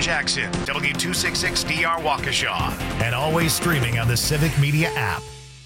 Jackson, W266DR Waukesha, and always streaming on the Civic Media app.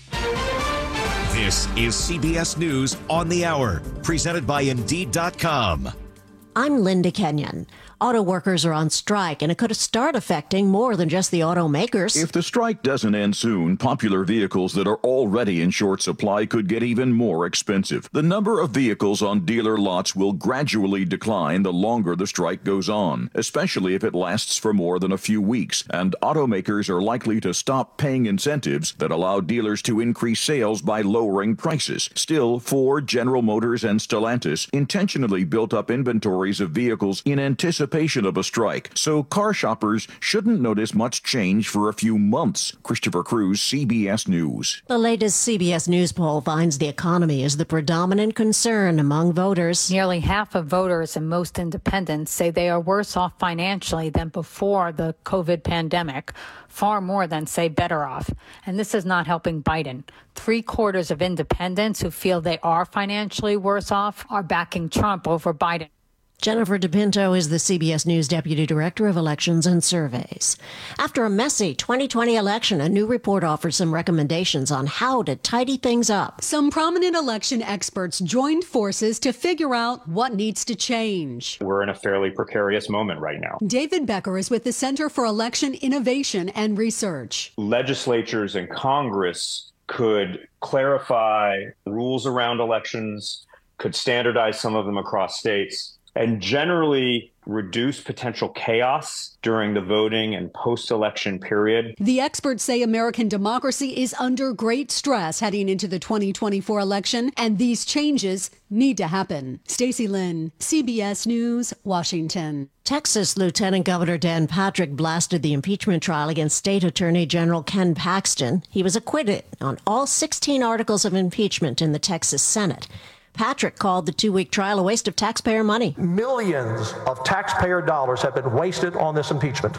This is CBS News on the Hour, presented by Indeed.com. I'm Linda Kenyon. Auto workers are on strike, and it could start affecting more than just the automakers. If the strike doesn't end soon, popular vehicles that are already in short supply could get even more expensive. The number of vehicles on dealer lots will gradually decline the longer the strike goes on, especially if it lasts for more than a few weeks, and automakers are likely to stop paying incentives that allow dealers to increase sales by lowering prices. Still, Ford, General Motors, and Stellantis intentionally built up inventories of vehicles in anticipation of a strike, so car shoppers shouldn't notice much change for a few months. Christopher Cruz, CBS News. The latest CBS News poll finds the economy is the predominant concern among voters. Nearly half of voters and most independents say they are worse off financially than before the COVID pandemic, far more than say better off. And this is not helping Biden. 3/4 of independents who feel they are financially worse off are backing Trump over Biden. Jennifer DePinto is the CBS News Deputy Director of Elections and Surveys. After a messy 2020 election, a new report offers some recommendations on how to tidy things up. Some prominent election experts joined forces to figure out what needs to change. We're in a fairly precarious moment right now. David Becker is with the Center for Election Innovation and Research. Legislatures and Congress could clarify rules around elections, could standardize some of them across states, and generally reduce potential chaos during the voting and post-election period. The experts say American democracy is under great stress heading into the 2024 election, and these changes need to happen. Stacey Lynn, CBS News, Washington. Texas Lieutenant Governor Dan Patrick blasted the impeachment trial against State Attorney General Ken Paxton. He was acquitted on all 16 articles of impeachment in the Texas Senate. Patrick called the 2-week trial a waste of taxpayer money. Millions of taxpayer dollars have been wasted on this impeachment.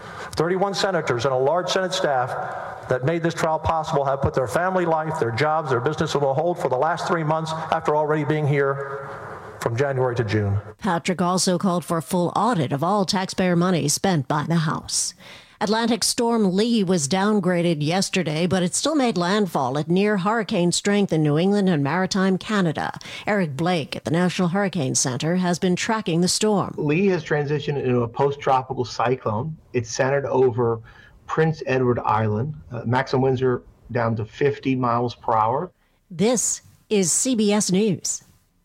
31 senators and a large Senate staff that made this trial possible have put their family life, their jobs, their business on hold for the last 3 months after already being here from January to June. Patrick also called for a full audit of all taxpayer money spent by the House. Atlantic storm Lee was downgraded yesterday, but it still made landfall at near hurricane strength in New England and maritime Canada. Eric Blake at the National Hurricane Center has been tracking the storm. Lee has transitioned into a post-tropical cyclone. It's centered over Prince Edward Island. Maximum winds are down to 50 miles per hour. This is CBS News.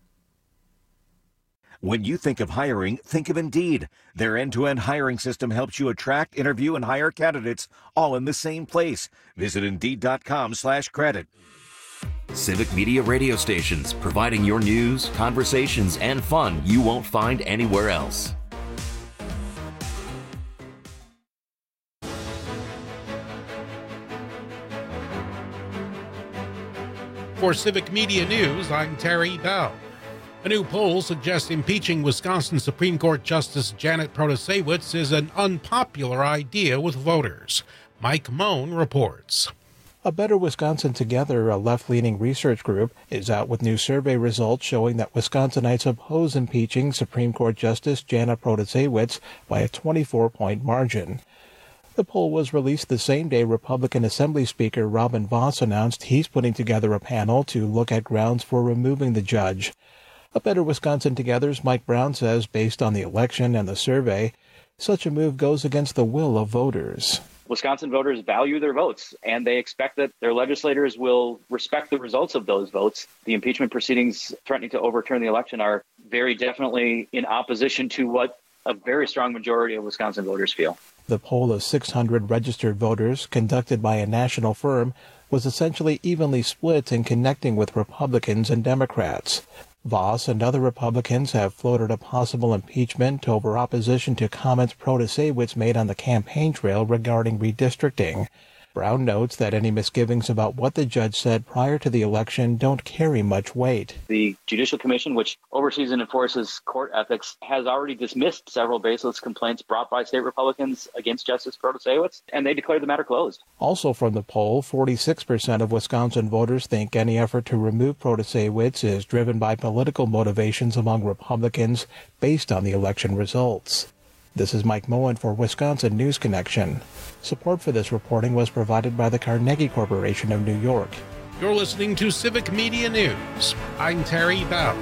When you think of hiring, think of Indeed. Their end-to-end hiring system helps you attract, interview, and hire candidates all in the same place. Visit Indeed.com/credit. Civic Media radio stations, providing your news, conversations, and fun you won't find anywhere else. For Civic Media News, I'm Terry Bell. A new poll suggests impeaching Wisconsin Supreme Court Justice Janet Protasiewicz is an unpopular idea with voters. Mike Moan reports. A Better Wisconsin Together, a left-leaning research group, is out with new survey results showing that Wisconsinites oppose impeaching Supreme Court Justice Janet Protasiewicz by a 24-point margin. The poll was released the same day Republican Assembly Speaker Robin Vos announced he's putting together a panel to look at grounds for removing the judge. A Better Wisconsin Together's Mike Brown says, based on the election and the survey, such a move goes against the will of voters. Wisconsin voters value their votes, and they expect that their legislators will respect the results of those votes. The impeachment proceedings threatening to overturn the election are very definitely in opposition to what a very strong majority of Wisconsin voters feel. The poll of 600 registered voters, conducted by a national firm, was essentially evenly split in connecting with Republicans and Democrats. Vos and other Republicans have floated a possible impeachment over opposition to comments Protasiewicz made on the campaign trail regarding redistricting. Brown notes that any misgivings about what the judge said prior to the election don't carry much weight. The Judicial Commission, which oversees and enforces court ethics, has already dismissed several baseless complaints brought by state Republicans against Justice Protasiewicz, and they declared the matter closed. Also from the poll, 46% of Wisconsin voters think any effort to remove Protasiewicz is driven by political motivations among Republicans based on the election results. This is Mike Moen for Wisconsin News Connection. Support for this reporting was provided by the Carnegie Corporation of New York. You're listening to Civic Media News. I'm Terry Bell.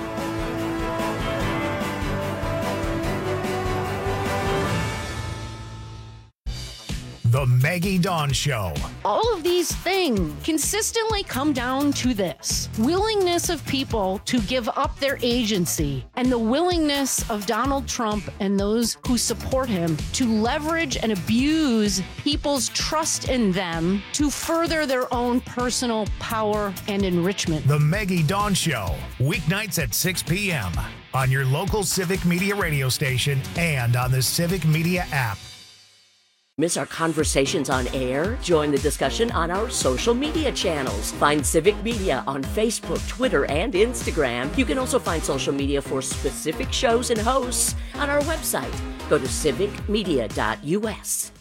The Maggie Dawn Show. All of these things consistently come down to this: willingness of people to give up their agency, and the willingness of Donald Trump and those who support him to leverage and abuse people's trust in them to further their own personal power and enrichment. The Maggie Dawn Show, weeknights at 6 p.m. on your local Civic Media radio station and on the Civic Media app. Miss our conversations on air? Join the discussion on our social media channels. Find Civic Media on Facebook, Twitter, and Instagram. You can also find social media for specific shows and hosts on our website. Go to civicmedia.us.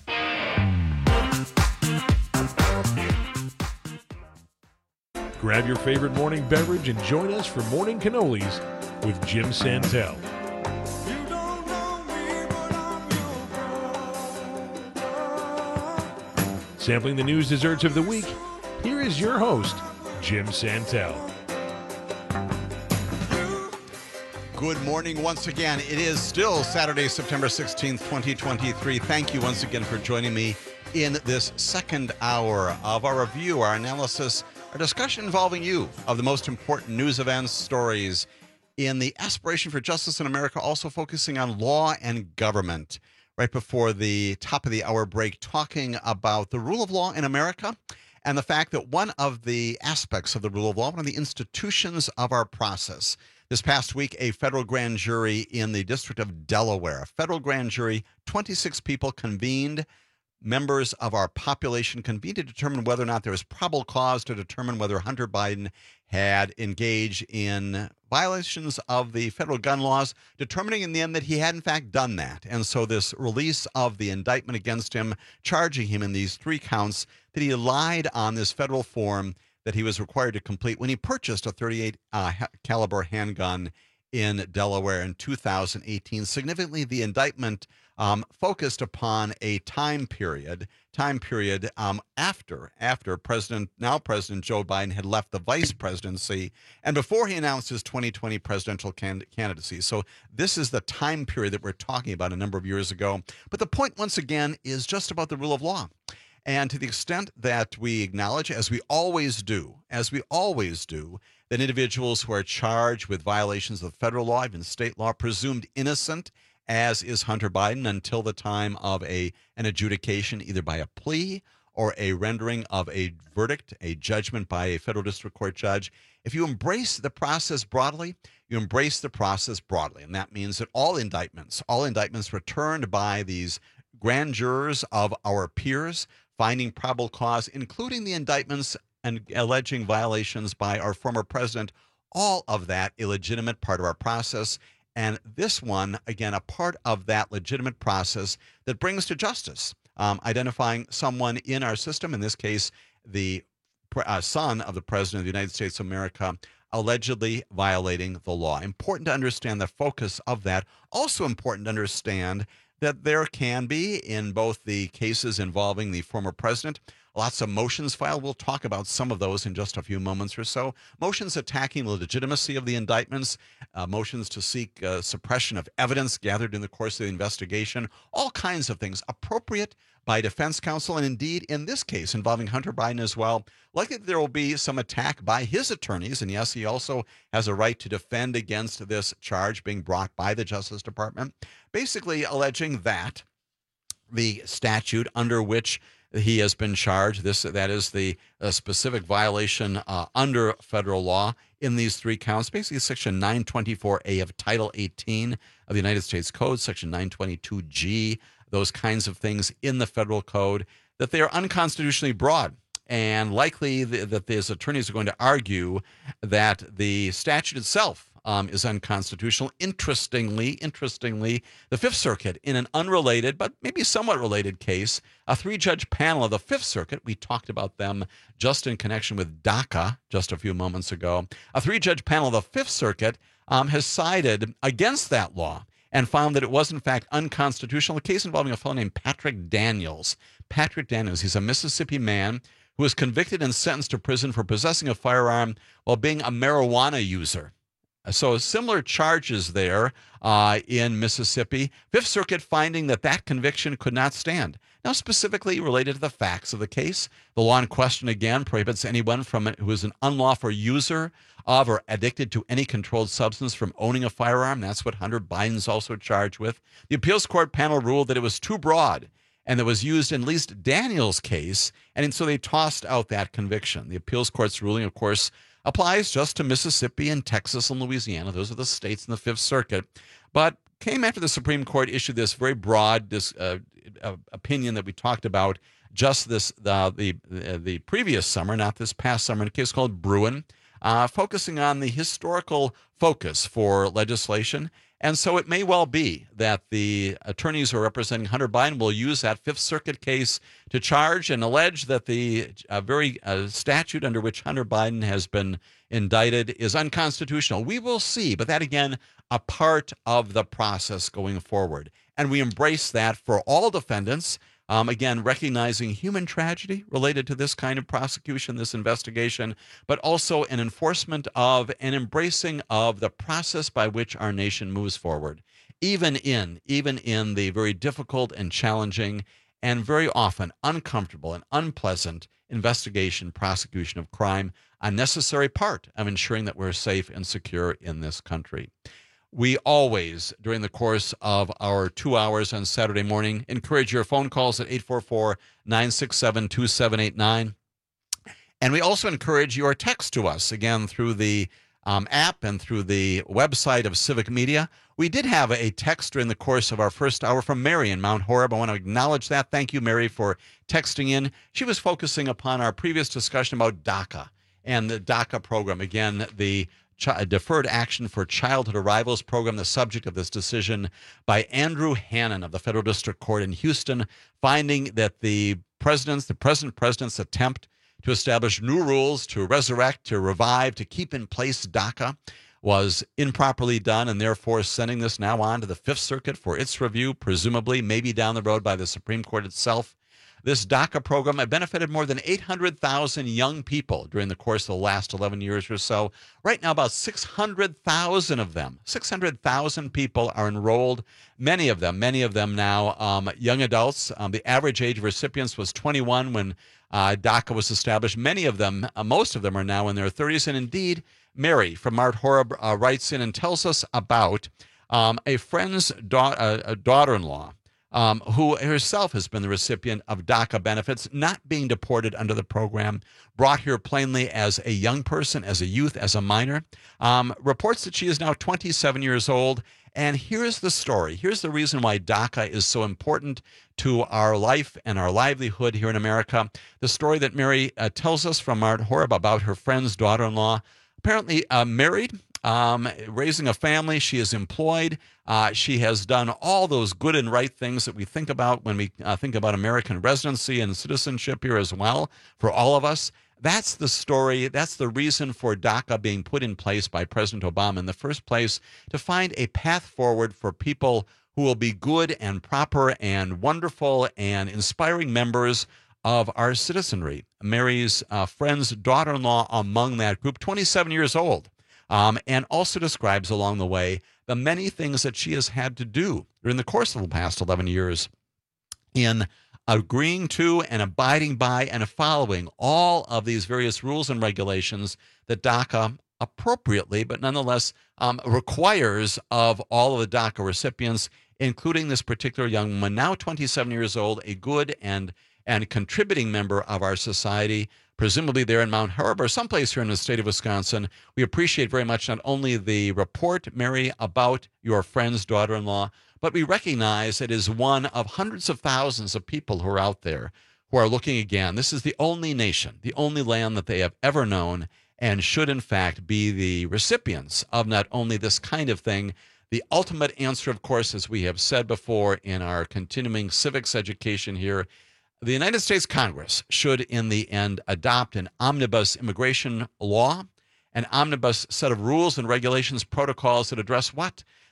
Grab your favorite morning beverage and join us for Morning Cannolis with Jim Santel. Sampling the news desserts of the week, here is your host, Jim Santel. Good morning once again. It is still Saturday, September 16th, 2023. Thank you once again for joining me in this second hour of our review, our analysis, our discussion involving you of the most important news events, stories in the aspiration for justice in America, also focusing on law and government. Right before the top of the hour break, talking about the rule of law in America and the fact that one of the aspects of the rule of law, one of the institutions of our process. This past week, a federal grand jury in the District of Delaware, a federal grand jury, 26 people convened, members of our population convened to determine whether or not there was probable cause to determine whether Hunter Biden had engaged in violations of the federal gun laws, determining in the end that he had in fact done that. And so this release of the indictment against him, charging him in these 3 counts that he lied on this federal form that he was required to complete when he purchased a .38 caliber handgun in Delaware in 2018. Significantly, the indictment focused upon a time period after President Joe Biden had left the vice presidency and before he announced his 2020 presidential candidacy. So this is the time period that we're talking about a number of years ago. But the point, once again, is just about the rule of law. And to the extent that we acknowledge, as we always do, that individuals who are charged with violations of federal law, even state law, presumed innocent, as is Hunter Biden, until the time of an adjudication, either by a plea or a rendering of a verdict, a judgment by a federal district court judge. If you embrace the process broadly, you embrace the process broadly. And that means that all indictments returned by these grand jurors of our peers, finding probable cause, including the indictments and alleging violations by our former president, all of that a legitimate part of our process. And this one, again, a part of that legitimate process that brings to justice, identifying someone in our system, in this case, the son of the President of the United States of America, allegedly violating the law. Important to understand the focus of that. Also important to understand that there can be, in both the cases involving the former president, lots of motions filed. We'll talk about some of those in just a few moments or so. Motions attacking the legitimacy of the indictments, motions to seek suppression of evidence gathered in the course of the investigation, all kinds of things appropriate by defense counsel, and indeed in this case involving Hunter Biden as well. Likely there will be some attack by his attorneys, and yes, he also has a right to defend against this charge being brought by the Justice Department, basically alleging that the statute under which he has been charged, that is the specific violation under federal law in these 3 counts, basically Section 924A of Title 18 of the United States Code, Section 922G, those kinds of things in the federal code, that they are unconstitutionally broad. And likely that his attorneys are going to argue that the statute itself is unconstitutional. Interestingly, the Fifth Circuit, in an unrelated but maybe somewhat related case, a 3-judge panel of the Fifth Circuit, we talked about them just in connection with DACA just a few moments ago, a 3-judge panel of the Fifth Circuit has sided against that law and found that it was, in fact, unconstitutional. A case involving a fellow named Patrick Daniels. Patrick Daniels, he's a Mississippi man who was convicted and sentenced to prison for possessing a firearm while being a marijuana user. So similar charges there in Mississippi. Fifth Circuit finding that conviction could not stand. Now, specifically related to the facts of the case, the law in question, again, prohibits anyone who is an unlawful user of or addicted to any controlled substance from owning a firearm. That's what Hunter Biden's also charged with. The appeals court panel ruled that it was too broad and that was used in at least Daniel's case, and so they tossed out that conviction. The appeals court's ruling, of course, applies just to Mississippi and Texas and Louisiana. Those are the states in the Fifth Circuit, but came after the Supreme Court issued this very broad opinion that we talked about just the previous summer, not this past summer, in a case called Bruin, focusing on the historical focus for legislation. And so it may well be that the attorneys who are representing Hunter Biden will use that Fifth Circuit case to charge and allege that the very statute under which Hunter Biden has been indicted is unconstitutional. We will see, but that, again, a part of the process going forward. And we embrace that for all defendants, again, recognizing human tragedy related to this kind of prosecution, this investigation, but also an enforcement of and embracing of the process by which our nation moves forward, even in the very difficult and challenging and very often uncomfortable and unpleasant investigation, prosecution of crime, a necessary part of ensuring that we're safe and secure in this country. We always, during the course of our 2 hours on Saturday morning, encourage your phone calls at 844-967-2789. And we also encourage your text to us, again, through the app and through the website of Civic Media. We did have a text during the course of our first hour from Mary in Mount Horeb. I want to acknowledge that. Thank you, Mary, for texting in. She was focusing upon our previous discussion about DACA and the DACA program. Again, the Deferred Action for Childhood Arrivals program, the subject of this decision by Andrew Hannon of the Federal District Court in Houston, finding that the present president's attempt to establish new rules, to resurrect, to revive, to keep in place DACA was improperly done, and therefore sending this now on to the Fifth Circuit for its review, presumably, maybe down the road by the Supreme Court itself. This DACA program benefited more than 800,000 young people during the course of the last 11 years or so. Right now, about 600,000 of them, 600,000 people are enrolled. Many of them now young adults. The average age of recipients was 21 when DACA was established. Many of them, most of them are now in their 30s. And indeed, Mary from Mount Horeb writes in and tells us about a friend's daughter-in-law who herself has been the recipient of DACA benefits, not being deported under the program, brought here plainly as a young person, as a youth, as a minor, reports that she is now 27 years old. And here's the story. Here's the reason why DACA is so important to our life and our livelihood here in America. The story that Mary tells us from Mount Horeb about her friend's daughter-in-law, apparently married, raising a family. She is employed. She has done all those good and right things that we think about when we think about American residency and citizenship here as well for all of us. That's the story. That's the reason for DACA being put in place by President Obama in the first place, to find a path forward for people who will be good and proper and wonderful and inspiring members of our citizenry. Mary's friend's daughter-in-law among that group, 27 years old. And also describes along the way the many things that she has had to do during the course of the past 11 years in agreeing to and abiding by and following all of these various rules and regulations that DACA appropriately, but nonetheless requires of all of the DACA recipients, including this particular young woman, now 27 years old, a good and contributing member of our society, presumably there in Mount Horeb or someplace here in the state of Wisconsin. We appreciate very much not only the report, Mary, about your friend's daughter-in-law, but we recognize it is one of hundreds of thousands of people who are out there who are looking again. This is the only nation, the only land that they have ever known, and should in fact be the recipients of not only this kind of thing. The ultimate answer, of course, as we have said before in our continuing civics education here, the United States Congress should, in the end, adopt an omnibus immigration law, an omnibus set of rules and regulations, protocols that address what?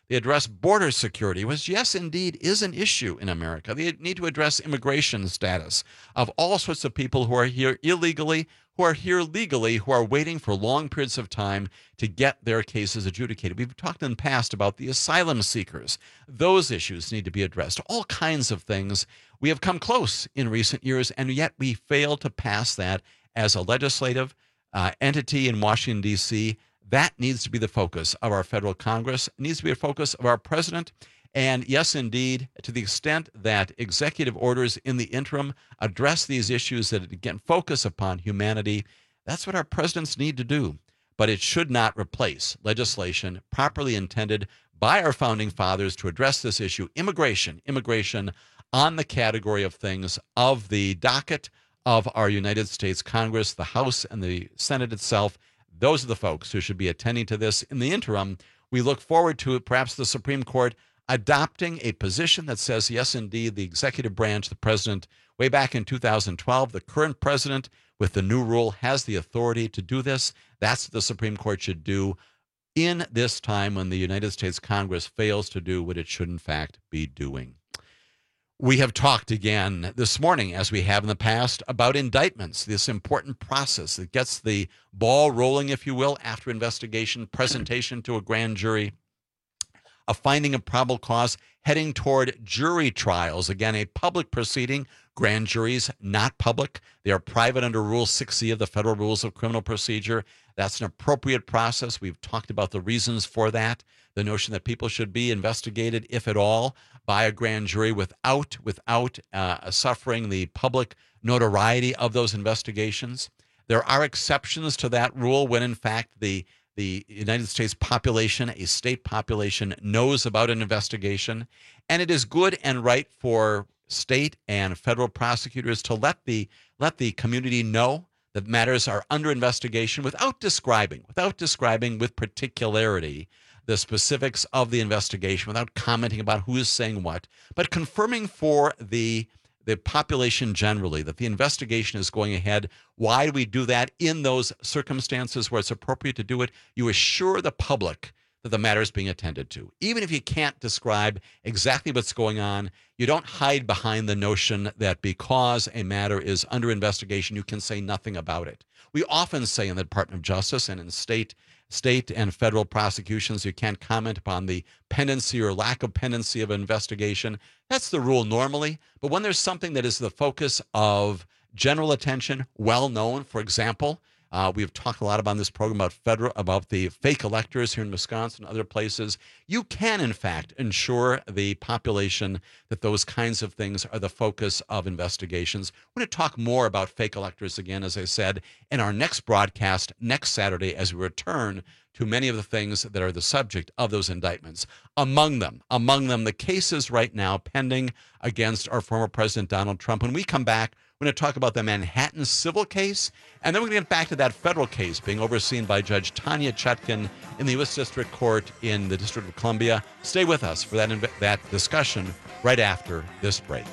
They address border security, which, yes, indeed, is an issue in America. They need to address immigration status of all sorts of people who are here illegally, who are here legally, who are waiting for long periods of time to get their cases adjudicated. We've talked in the past about the asylum seekers. Those issues need to be addressed. All kinds of things. We have come close in recent years, and yet we failed to pass that as a legislative entity in Washington, D.C. That needs to be the focus of our federal Congress. It needs to be a focus of our president. And yes, indeed, to the extent that executive orders in the interim address these issues that, again, focus upon humanity, that's what our presidents need to do. But it should not replace legislation properly intended by our founding fathers to address this issue, immigration on the category of things of the docket of our United States Congress, the House and the Senate itself. Those are the folks who should be attending to this. In the interim, we look forward to perhaps the Supreme Court adopting a position that says, yes, indeed, the executive branch, the president, way back in 2012, the current president with the new rule has the authority to do this. That's what the Supreme Court should do in this time when the United States Congress fails to do what it should, in fact, be doing. We have talked again this morning, as we have in the past, about indictments, this important process that gets the ball rolling, if you will, after investigation, presentation to a grand jury, a finding of probable cause, heading toward jury trials. Again, a public proceeding. Grand juries, not public. They are private under Rule 6E of the Federal Rules of Criminal Procedure. That's an appropriate process. We've talked about the reasons for that. The notion that people should be investigated, if at all, by a grand jury without suffering the public notoriety of those investigations. There are exceptions to that rule when, in fact, the United States population, a state population, knows about an investigation. And it is good and right for state and federal prosecutors to let the community know that matters are under investigation without describing with particularity the specifics of the investigation, without commenting about who is saying what, but confirming for the population generally that the investigation is going ahead. Why do we do that? In those circumstances where it's appropriate to do it, you assure the public that the matter is being attended to. Even if you can't describe exactly what's going on, you don't hide behind the notion that because a matter is under investigation, you can say nothing about it. We often say in the Department of Justice and in state and federal prosecutions, you can't comment upon the pendency or lack of pendency of an investigation. That's the rule normally. But when there's something that is the focus of general attention, well known, for example, we've talked a lot about this program about the fake electors here in Wisconsin and other places. You can, in fact, ensure the population that those kinds of things are the focus of investigations. We're going to talk more about fake electors again, as I said, in our next broadcast next Saturday as we return to many of the things that are the subject of those indictments. Among them, the cases right now pending against our former President Donald Trump. When we come back, we're going to talk about the Manhattan civil case, and then we're going to get back to that federal case being overseen by Judge Tanya Chutkan in the U.S. District Court in the District of Columbia. Stay with us for that discussion right after this break.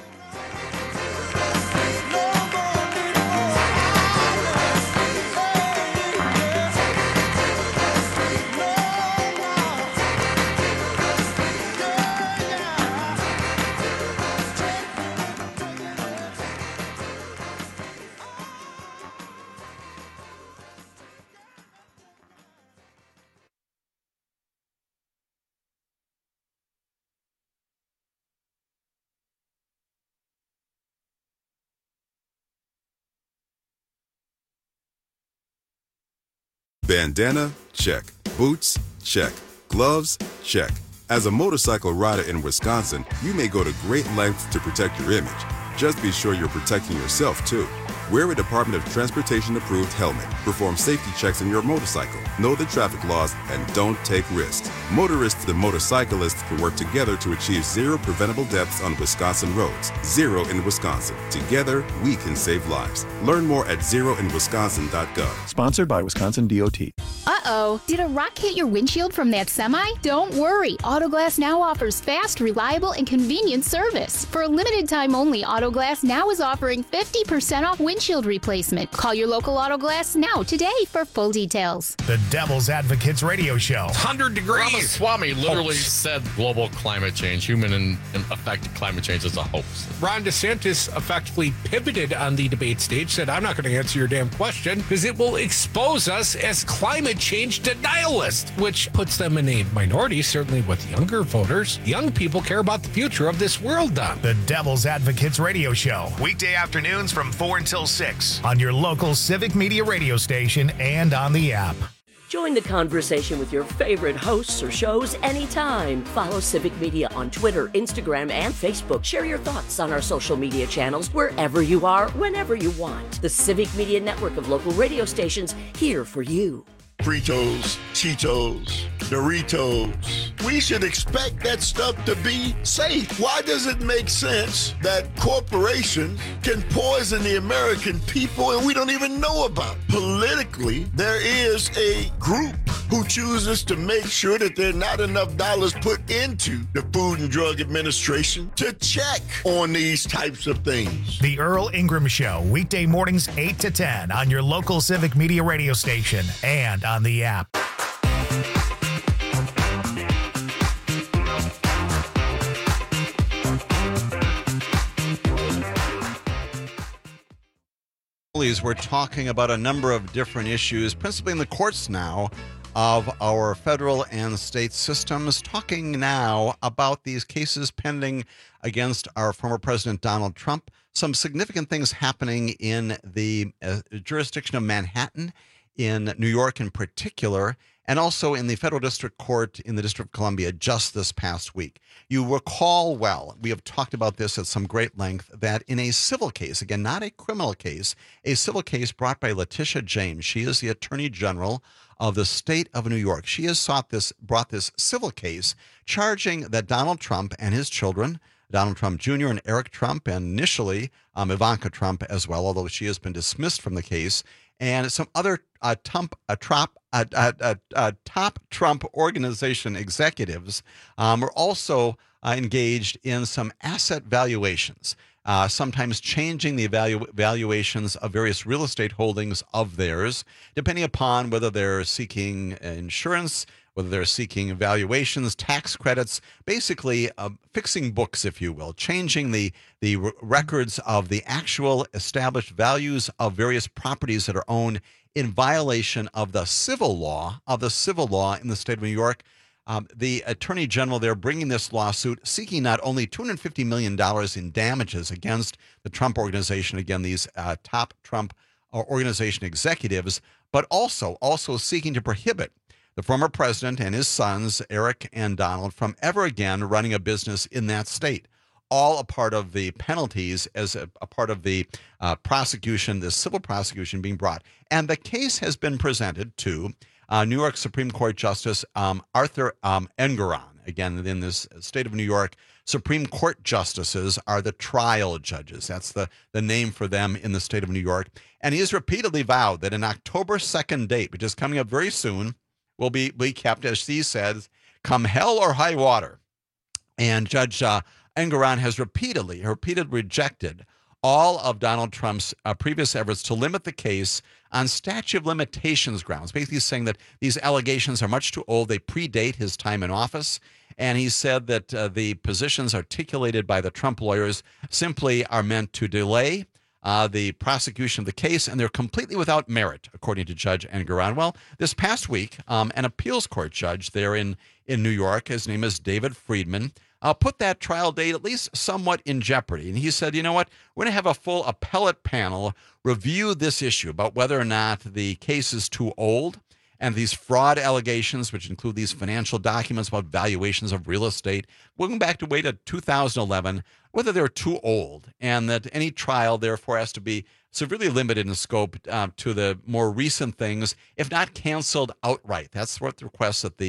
Bandana? Check. Boots? Check. Gloves? Check. As a motorcycle rider in Wisconsin, you may go to great lengths to protect your image. Just be sure you're protecting yourself, too. Wear a Department of Transportation-approved helmet. Perform safety checks on your motorcycle. Know the traffic laws and don't take risks. Motorists and motorcyclists can work together to achieve zero preventable deaths on Wisconsin roads. Zero in Wisconsin. Together, we can save lives. Learn more at zeroinwisconsin.gov. Sponsored by Wisconsin DOT. Uh-oh, did a rock hit your windshield from that semi? Don't worry, Autoglass Now offers fast, reliable, and convenient service. For a limited time only, Autoglass Now is offering 50% off windshield replacement. Call your local Autoglass Now today for full details. The Devil's Advocates Radio Show. 100 degrees. Ramaswamy literally said global climate change, human-affected climate change is a hoax. Ron DeSantis effectively pivoted on the debate stage, said, I'm not going to answer your damn question because it will expose us as climate change denialists, which puts them in a minority, certainly with younger voters. Young people care about the future of this world, Don. The Devil's Advocates Radio Show. Weekday afternoons from 4 until 6 on your local Civic Media radio station and on the app. Join the conversation with your favorite hosts or shows anytime. Follow Civic Media on Twitter, Instagram, and Facebook. Share your thoughts on our social media channels wherever you are, whenever you want. The Civic Media network of local radio stations here for you. Fritos, Cheetos, Doritos. We should expect that stuff to be safe. Why does it make sense that corporations can poison the American people and we don't even know about it? Politically, there is a group who chooses to make sure that there are not enough dollars put into the Food and Drug Administration to check on these types of things. The Earl Ingram Show, weekday mornings 8 to 10 on your local Civic Media radio station and on the app. We're talking about a number of different issues, principally in the courts now, of our federal and state systems, talking now about these cases pending against our former President Donald Trump. Some significant things happening in the jurisdiction of Manhattan, in New York in particular, and also in the federal district court in the District of Columbia just this past week. You recall well, we have talked about this at some great length, that in a civil case, again, not a criminal case, a civil case brought by Letitia James. She is the Attorney General of the state of New York. She has brought this civil case charging that Donald Trump and his children, Donald Trump Jr. and Eric Trump, and initially Ivanka Trump as well, although she has been dismissed from the case, and some other top Trump organization executives are also engaged in some asset valuations, sometimes changing the valuations of various real estate holdings of theirs, depending upon whether they're seeking insurance, whether they're seeking valuations, tax credits, basically fixing books, if you will, changing the records of the actual established values of various properties that are owned in violation of the civil law in the state of New York. The Attorney General there bringing this lawsuit, seeking not only $250 million in damages against the Trump organization, again, these top Trump organization executives, but also seeking to prohibit the former president and his sons, Eric and Donald, from ever again running a business in that state. All a part of the penalties as a part of the prosecution, the civil prosecution being brought. And the case has been presented to New York Supreme Court Justice Arthur Engoron. Again, in this state of New York, Supreme Court justices are the trial judges. That's the name for them in the state of New York. And he has repeatedly vowed that an October 2nd date, which is coming up very soon, will be kept, as he says, come hell or high water. And Judge Engoron has repeatedly rejected all of Donald Trump's previous efforts to limit the case on statute of limitations grounds, basically saying that these allegations are much too old. They predate his time in office. And he said that the positions articulated by the Trump lawyers simply are meant to delay the prosecution of the case, and they're completely without merit, according to Judge Engoron. Well, this past week, an appeals court judge there in New York, his name is David Friedman, put that trial date at least somewhat in jeopardy. And he said, you know what, we're going to have a full appellate panel review this issue about whether or not the case is too old and these fraud allegations, which include these financial documents about valuations of real estate, going back to way to 2011, whether they're too old, and that any trial, therefore, has to be severely limited in scope to the more recent things, if not canceled outright. That's what the request that the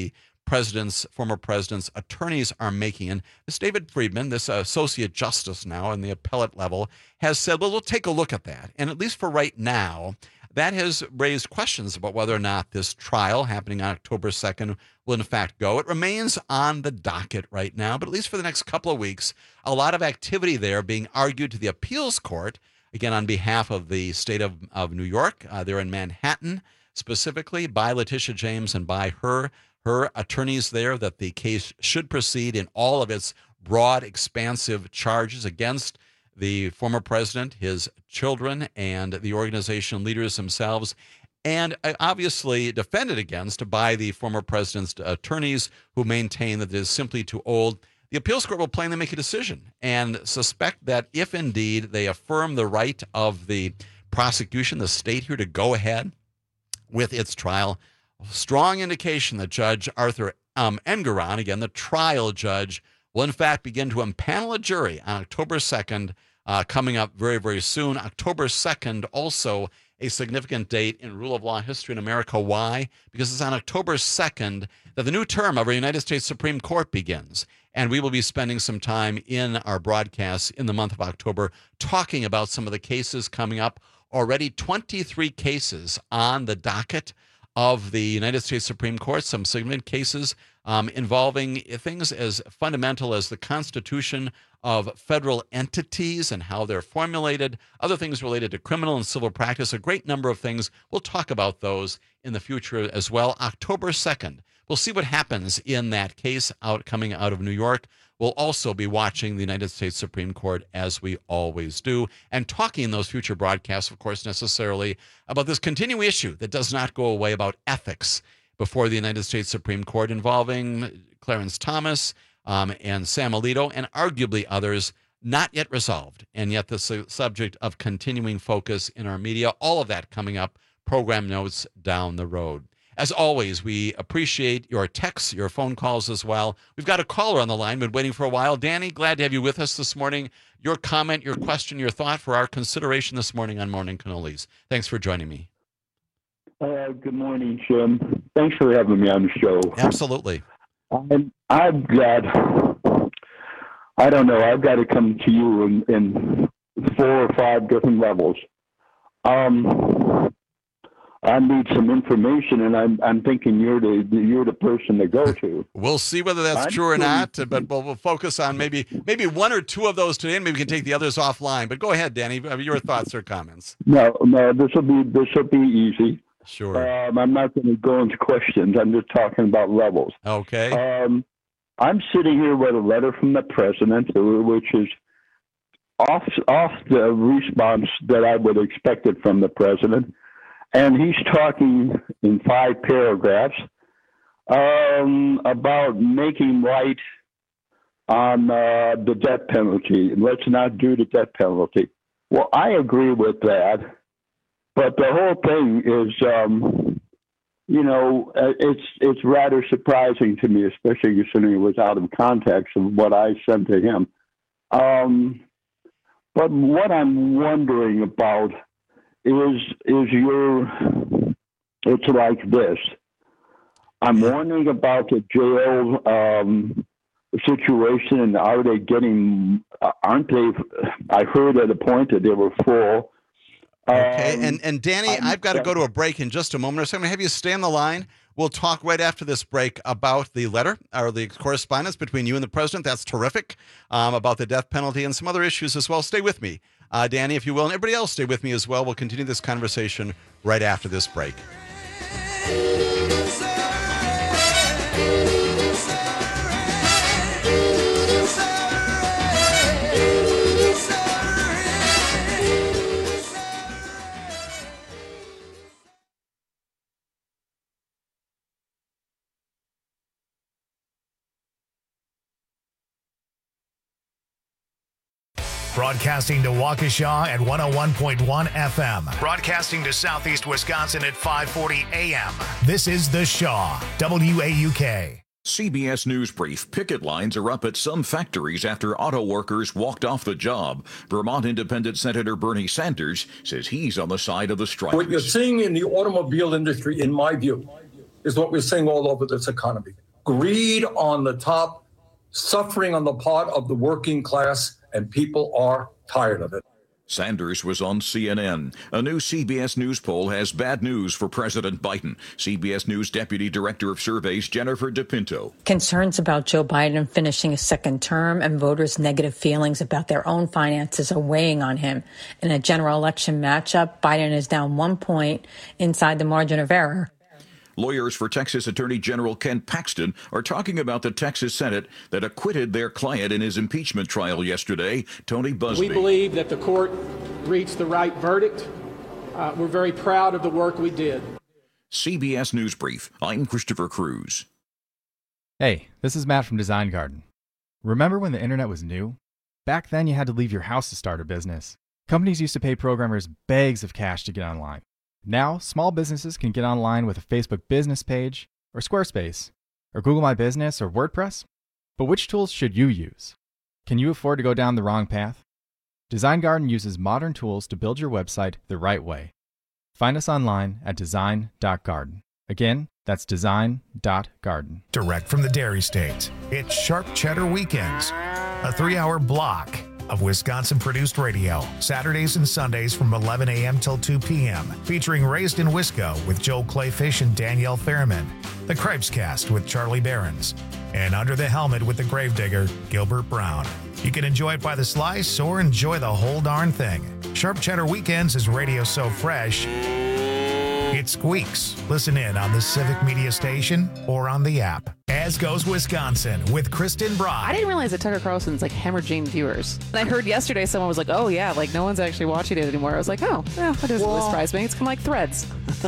former president's attorneys are making. And this David Friedman, this associate justice now in the appellate level, has said, well, we'll take a look at that. And at least for right now, that has raised questions about whether or not this trial happening on October 2nd will in fact go. It remains on the docket right now, but at least for the next couple of weeks, a lot of activity there being argued to the appeals court, again, on behalf of the state of New York. They're in Manhattan, specifically by Letitia James and by her attorneys there, that the case should proceed in all of its broad, expansive charges against the former president, his children, and the organization leaders themselves, and obviously defended against by the former president's attorneys who maintain that it is simply too old. The appeals court will plainly make a decision and suspect that if indeed they affirm the right of the prosecution, the state here, to go ahead with its trial, strong indication that Judge Arthur Engoron, again, the trial judge, will in fact begin to impanel a jury on October 2nd, coming up very, very soon. October 2nd, also a significant date in rule of law history in America. Why? Because it's on October 2nd that the new term of our United States Supreme Court begins. And we will be spending some time in our broadcasts in the month of October talking about some of the cases coming up. Already 23 cases on the docket of the United States Supreme Court, some significant cases involving things as fundamental as the constitution of federal entities and how they're formulated, other things related to criminal and civil practice, a great number of things. We'll talk about those in the future as well. October 2nd, we'll see what happens in that case coming out of New York. We'll also be watching the United States Supreme Court, as we always do, and talking in those future broadcasts, of course, necessarily about this continuing issue that does not go away about ethics before the United States Supreme Court, involving Clarence Thomas and Sam Alito and arguably others, not yet resolved, and yet the subject of continuing focus in our media. All of that coming up, program notes down the road. As always, we appreciate your texts, your phone calls as well. We've got a caller on the line, been waiting for a while. Danny, glad to have you with us this morning. Your comment, your question, your thought for our consideration this morning on Morning Cannolis. Thanks for joining me. Good morning, Jim. Thanks for having me on the show. Absolutely. I've got to come to you in 4 or 5 different levels. I need some information, and I'm thinking you're the person to go to. We'll see whether that's true or not, but we'll focus on maybe 1 or 2 of those today, and maybe we can take the others offline. But go ahead, Danny. Your thoughts or comments? No, this will be easy. Sure. I'm not going to go into questions. I'm just talking about levels. Okay. I'm sitting here with a letter from the president, which is off the response that I would expect it from the president. And he's talking in 5 paragraphs about making right on the death penalty. Let's not do the death penalty. Well, I agree with that. But the whole thing is, it's rather surprising to me, especially considering it was out of context of what I sent to him. But what I'm wondering about is it's like this. I'm wondering about the jail situation, and aren't they, I heard at a point that they were full. Okay, and Danny, I've got to go to a break in just a moment, so I'm going to have you stay on the line. We'll talk right after this break about the letter or the correspondence between you and the president. That's terrific. About the death penalty and some other issues as well. Stay with me, Danny, if you will, and everybody else stay with me as well. We'll continue this conversation right after this break. Broadcasting to Waukesha at 101.1 FM. Broadcasting to Southeast Wisconsin at 540 AM. This is The Shaw, WAUK. CBS News Brief. Picket lines are up at some factories after auto workers walked off the job. Vermont Independent Senator Bernie Sanders says he's on the side of the strikers. What you're seeing in the automobile industry, in my view, is what we're seeing all over this economy. greed on the top, suffering on the part of the working class, and people are tired of it. Sanders was on CNN. A new CBS News poll has bad news for President Biden. CBS News Deputy Director of Surveys Jennifer DePinto. Concerns about Joe Biden finishing a second term and voters' negative feelings about their own finances are weighing on him. In a general election matchup, Biden is down 1 point inside the margin of error. Lawyers for Texas Attorney General Ken Paxton are talking about the Texas Senate that acquitted their client in his impeachment trial yesterday, Tony Buzbee. We believe that the court reached the right verdict. We're very proud of the work we did. CBS News Brief. I'm Christopher Cruz. Hey, this is Matt from Design Garden. Remember when the internet was new? Back then you had to leave your house to start a business. Companies used to pay programmers bags of cash to get online. Now, small businesses can get online with a Facebook business page, or Squarespace, or Google My Business, or WordPress. But which tools should you use? Can you afford to go down the wrong path? Design Garden uses modern tools to build your website the right way. Find us online at design.garden. Again, that's design.garden. Direct from the Dairy State, it's Sharp Cheddar Weekends, a 3-hour block of Wisconsin-produced radio, Saturdays and Sundays from 11 a.m. till 2 p.m., featuring Raised in Wisco with Joel Clayfish and Danielle Fairman, The Cripescast with Charlie Behrens, and Under the Helmet with the Gravedigger, Gilbert Brown. You can enjoy it by the slice or enjoy the whole darn thing. Sharp Cheddar Weekends is radio so fresh, it squeaks. Listen in on the Civic Media Station or on the app. As Goes Wisconsin with Kristen Brock. I didn't realize that Tucker Carlson's like hemorrhaging viewers. And I heard yesterday someone was like, oh yeah, like no one's actually watching it anymore. I was like, oh, yeah, that doesn't really surprise me. It's kind of like Threads.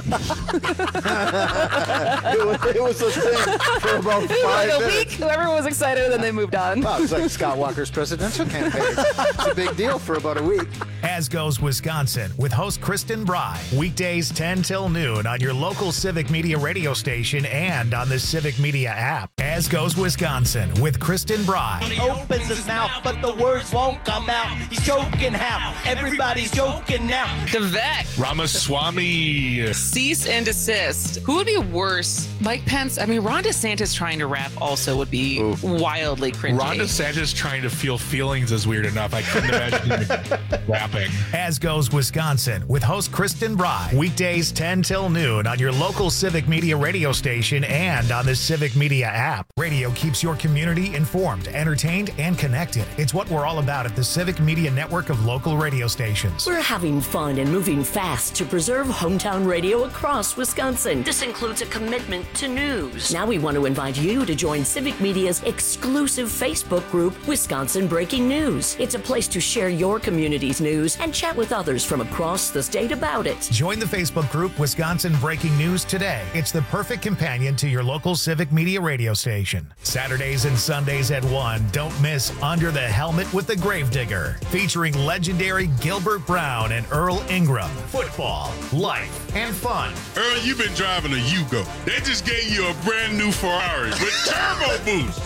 it was a thing for about 5 like minutes. Week, everyone was excited and then they moved on. Well, it was like Scott Walker's presidential campaign. It's a big deal for about a week. As Goes Wisconsin with host Kristen Bry. Weekdays 10 till noon on your local Civic Media radio station and on the Civic Media app. As Goes Wisconsin with Kristen Bry. He opens his mouth, but the words won't come out. He's joking how? Everybody's joking now. The vet. Ramaswamy. Cease and desist. Who would be worse? Mike Pence? I mean, Ron DeSantis trying to rap also would be wildly cringy. Ron DeSantis trying to feel feelings is weird enough. I couldn't imagine rapping. As Goes Wisconsin with host Kristen Bry. Weekdays 10 till noon on your local Civic Media radio station and on the Civic Media app. Radio keeps your community informed, entertained, and connected. It's what we're all about at the Civic Media network of local radio stations. We're having fun and moving fast to preserve hometown radio across Wisconsin. This includes a commitment to news. Now we want to invite you to join Civic Media's exclusive Facebook group, Wisconsin Breaking News. It's a place to share your community's news and chat with others from across the state about it. Join the Facebook group Wisconsin Breaking News today. It's the perfect companion to your local Civic Media radio station. Saturdays and Sundays at 1, don't miss Under the Helmet with the Gravedigger, featuring legendary Gilbert Brown and Earl Ingram. Football, life, and fun. Earl, you've been driving a Yugo. They just gave you a brand new Ferrari with turbo boost.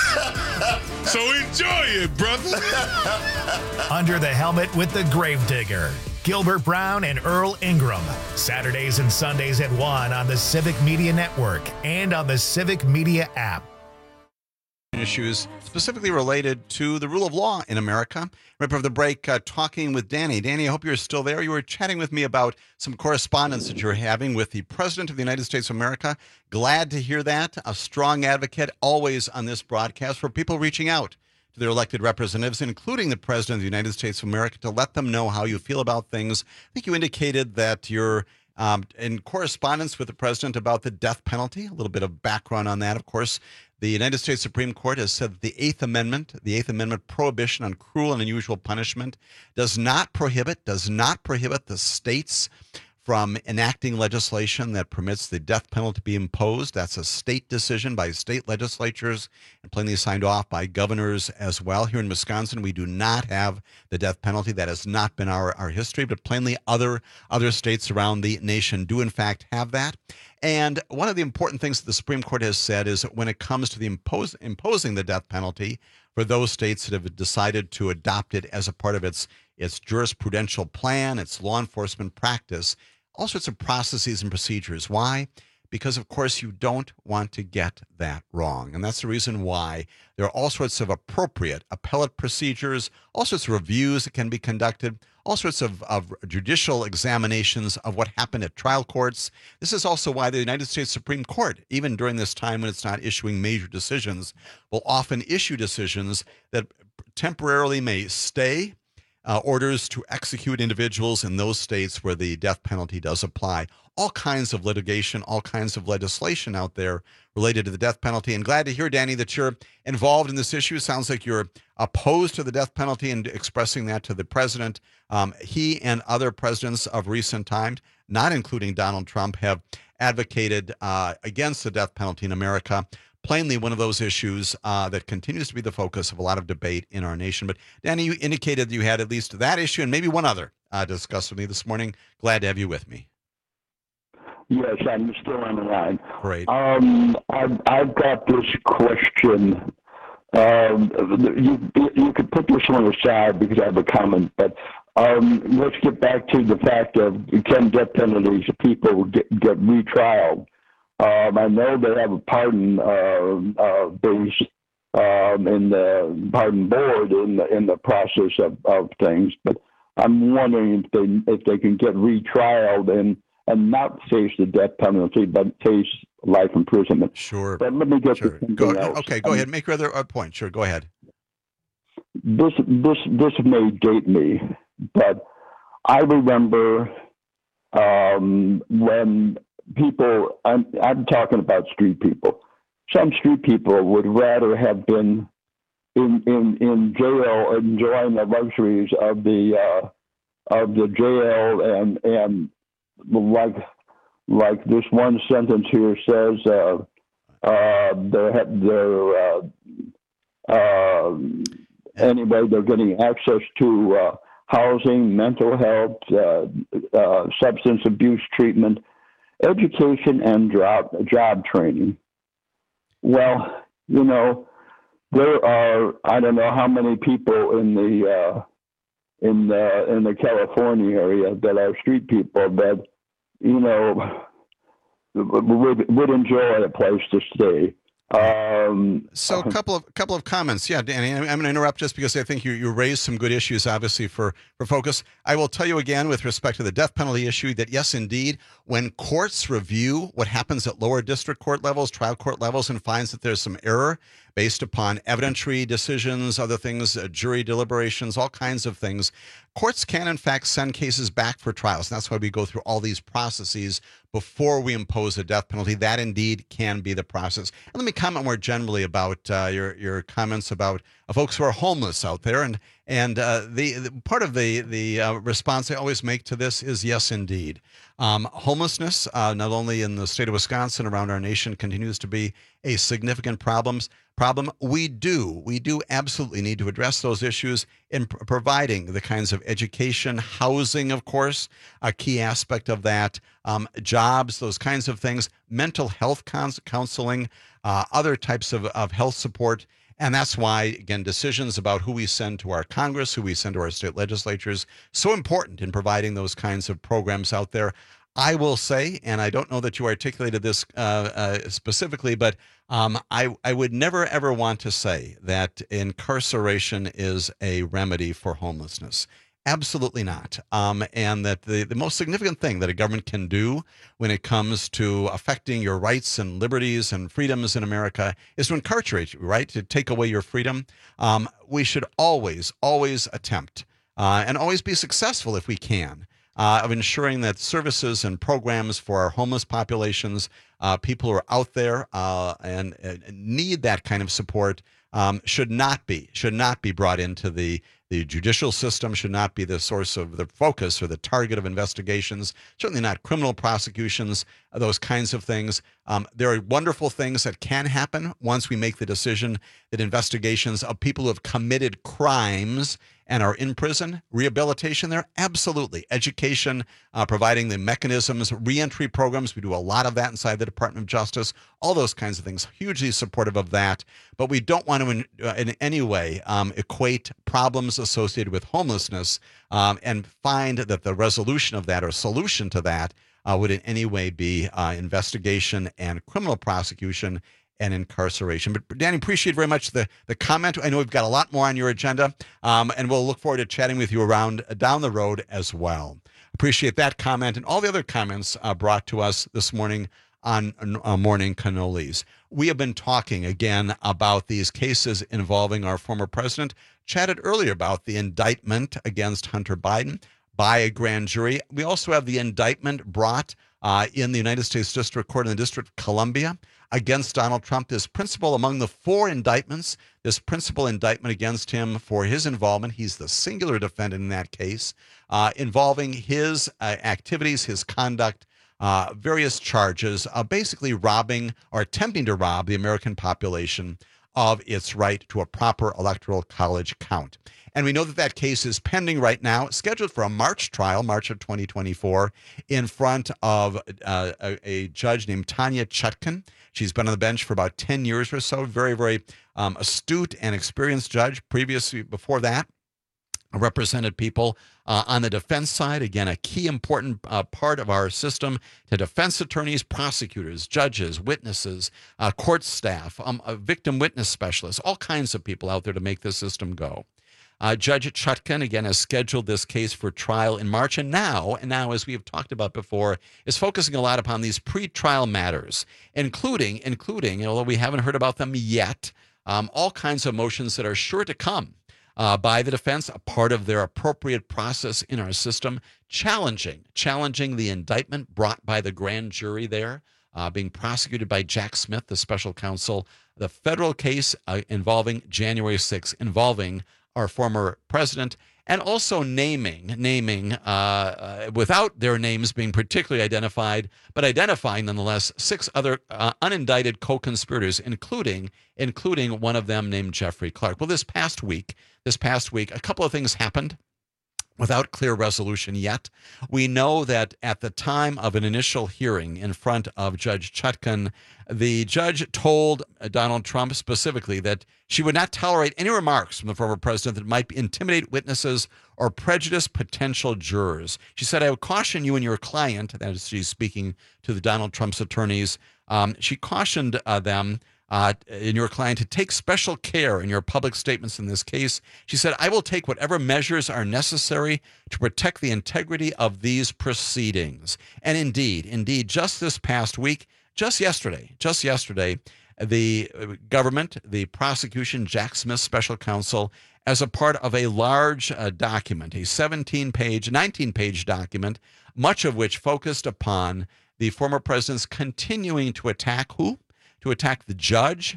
So enjoy it, brother. Under the Helmet with the Gravedigger. Gilbert Brown and Earl Ingram. Saturdays and Sundays at 1 on the Civic Media Network and on the Civic Media app. Issues specifically related to the rule of law in America. Right before the break, talking with Danny. Danny, I hope you're still there. You were chatting with me about some correspondence that you're having with the President of the United States of America. Glad to hear that. A strong advocate always on this broadcast for people reaching out to their elected representatives, including the President of the United States of America, to let them know how you feel about things. I think you indicated that you're in correspondence with the President about the death penalty. A little bit of background on that, of course. The United States Supreme Court has said that the Eighth Amendment prohibition on cruel and unusual punishment does not prohibit the states from enacting legislation that permits the death penalty to be imposed. That's a state decision by state legislatures and plainly signed off by governors as well. Here in Wisconsin, we do not have the death penalty. That has not been our history, but plainly other states around the nation do in fact have that. And one of the important things that the Supreme Court has said is that when it comes to the imposing the death penalty for those states that have decided to adopt it as a part of its jurisprudential plan, its law enforcement practice, all sorts of processes and procedures. Why? because, of course, you don't want to get that wrong. And that's the reason why there are all sorts of appropriate appellate procedures, all sorts of reviews that can be conducted, all sorts of judicial examinations of what happened at trial courts. This is also why the United States Supreme Court, even during this time when it's not issuing major decisions, will often issue decisions that temporarily may stay orders to execute individuals in those states where the death penalty does apply. All kinds of litigation, all kinds of legislation out there related to the death penalty. And glad to hear, Danny, that you're involved in this issue. Sounds like you're opposed to the death penalty and expressing that to the president. He and other presidents of recent times, not including Donald Trump, have advocated against the death penalty in America. Plainly one of those issues that continues to be the focus of a lot of debate in our nation. But Danny, you indicated you had at least that issue and maybe one other to discuss with me this morning. Glad to have you with me. Yes, I'm still on the line. Great. I've got this question. You could put this one aside because I have a comment, but let's get back to the fact of can death penalties people get retrialed. I know they have a pardon base in the pardon board in the process of things, but I'm wondering if they can get retrialed and not face the death penalty, but face life imprisonment. Sure. But let me get to something else. Okay, go ahead. Make your other point. Sure, go ahead. This may date me, but I remember when people, I'm talking about street people. Some street people would rather have been in jail enjoying the luxuries of the jail and like this one sentence here says anyway, they're getting access to housing, mental health, substance abuse treatment, education, and job training. Well, you know, there are I don't know how many people in the California area that are street people that, you know, would enjoy a place to stay. So a couple of comments. Yeah, Danny, I'm going to interrupt just because I think you raised some good issues, obviously, for focus. I will tell you again with respect to the death penalty issue that, yes, indeed, when courts review what happens at lower district court levels, trial court levels, and finds that there's some error based upon evidentiary decisions, other things, jury deliberations, all kinds of things, courts can, in fact, send cases back for trials. And that's why we go through all these processes before we impose a death penalty. That indeed can be the process. And let me comment more generally about your comments about folks who are homeless out there. And the part of the response I always make to this is yes, indeed. Homelessness, not only in the state of Wisconsin, around our nation, continues to be a significant problem. We do absolutely need to address those issues in providing the kinds of education, housing, of course, a key aspect of that, jobs, those kinds of things, mental health counseling, other types of health support. And that's why, again, decisions about who we send to our Congress, who we send to our state legislatures, so important in providing those kinds of programs out there. I will say, and I don't know that you articulated this specifically, but I would never, ever want to say that incarceration is a remedy for homelessness. Absolutely not. And that the most significant thing that a government can do when it comes to affecting your rights and liberties and freedoms in America is to incarcerate you, right? To take away your freedom. We should always attempt and always be successful if we can of ensuring that services and programs for our homeless populations, people who are out there and need that kind of support, should not be brought into the judicial system, should not be the source of the focus or the target of investigations, certainly not criminal prosecutions, those kinds of things. There are wonderful things that can happen once we make the decision that investigations of people who have committed crimes and are in prison, rehabilitation there, absolutely. Education, providing the mechanisms, reentry programs. We do a lot of that inside the Department of Justice, all those kinds of things, hugely supportive of that. But we don't want to in any way equate problems associated with homelessness and find that the resolution of that or solution to that would in any way be investigation and criminal prosecution and incarceration. But Danny, appreciate very much the comment. I know we've got a lot more on your agenda, and we'll look forward to chatting with you around down the road as well. Appreciate that comment and all the other comments brought to us this morning on Morning Cannolis. We have been talking again about these cases involving our former president. Chatted earlier about the indictment against Hunter Biden by a grand jury. We also have the indictment brought in the United States District Court in the District of Columbia against Donald Trump. This principal among the 4 indictments, this principal indictment against him for his involvement, he's the singular defendant in that case, involving his activities, his conduct, various charges, basically robbing or attempting to rob the American population of its right to a proper electoral college count. And we know that that case is pending right now, scheduled for a March trial, March of 2024, in front of a judge named Tanya Chutkan. She's been on the bench for about 10 years or so. Very, very astute and experienced judge. Previously, before that, represented people on the defense side. Again, a key important part of our system to defense attorneys, prosecutors, judges, witnesses, court staff, victim witness specialists, all kinds of people out there to make the system go. Judge Chutkan, again, has scheduled this case for trial in March, and now, as we have talked about before, is focusing a lot upon these pre-trial matters, including, although we haven't heard about them yet, all kinds of motions that are sure to come by the defense, a part of their appropriate process in our system, challenging the indictment brought by the grand jury there, being prosecuted by Jack Smith, the special counsel, the federal case involving January 6th, involving our former president, and also naming without their names being particularly identified, but identifying nonetheless 6 other unindicted co-conspirators, including one of them named Jeffrey Clark. Well, this past week, a couple of things happened without clear resolution yet. We know that at the time of an initial hearing in front of Judge Chutkan, the judge told Donald Trump specifically that she would not tolerate any remarks from the former president that might intimidate witnesses or prejudice potential jurors. She said, "I would caution you and your client," that is, she's speaking to the Donald Trump's attorneys, she cautioned them in your client to take special care in your public statements in this case. She said, "I will take whatever measures are necessary to protect the integrity of these proceedings." And indeed, just this past week, just yesterday, the government, the prosecution, Jack Smith special counsel, as a part of a large document, a 19-page document, much of which focused upon the former president's continuing to attack who? To attack the judge,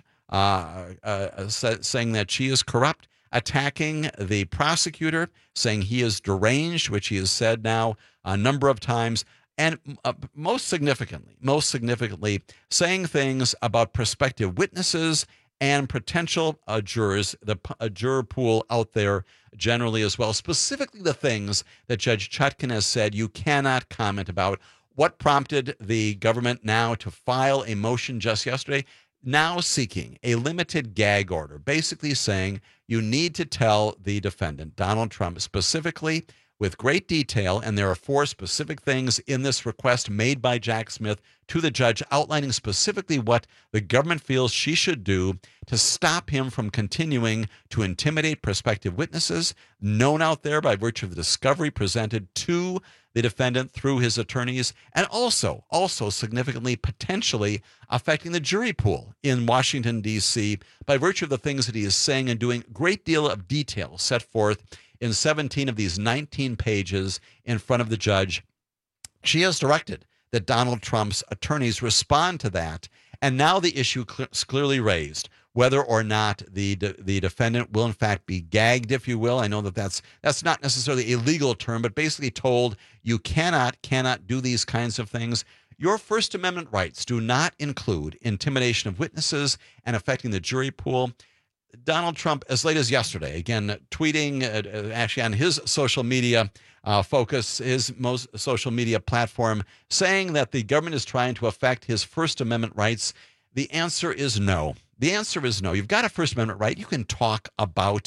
saying that she is corrupt, attacking the prosecutor, saying he is deranged, which he has said now a number of times, and most significantly, saying things about prospective witnesses and potential jurors, a juror pool out there generally as well, specifically the things that Judge Chutkan has said you cannot comment about. What prompted the government now to file a motion just yesterday, now seeking a limited gag order, basically saying you need to tell the defendant, Donald Trump, specifically with great detail, and there are 4 specific things in this request made by Jack Smith to the judge outlining specifically what the government feels she should do to stop him from continuing to intimidate prospective witnesses known out there by virtue of the discovery presented to the defendant through his attorneys, and also significantly potentially affecting the jury pool in Washington, D.C. by virtue of the things that he is saying and doing. Great deal of detail set forth in 17 of these 19 pages in front of the judge. She has directed that Donald Trump's attorneys respond to that, and now the issue is clearly raised, whether or not the defendant will in fact be gagged, if you will. I know that that's not necessarily a legal term, but basically told you cannot do these kinds of things. Your First Amendment rights do not include intimidation of witnesses and affecting the jury pool. Donald Trump, as late as yesterday, again, tweeting actually on his social media his most social media platform, saying that the government is trying to affect his First Amendment rights. The answer is no. The answer is no. You've got a First Amendment right. You can talk about